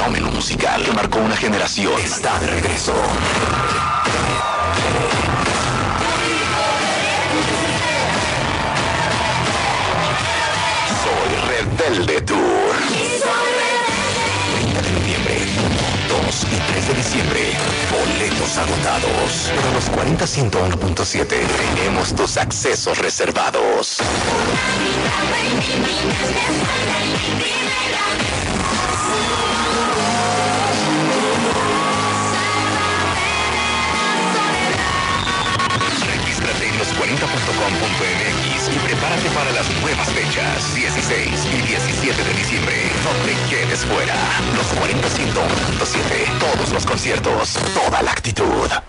fenómeno musical que marcó una generación está de regreso. Soy Rebelde Tour. 30 de noviembre, 2 y 3 de diciembre. Boletos agotados. Pero los 40-101.7 tenemos tus accesos reservados. Regístrate en los40.com.mx y prepárate para las nuevas fechas, 16 y 17 de diciembre. No te quedes fuera. Los 40-101.7, todos los conciertos, toda la actitud.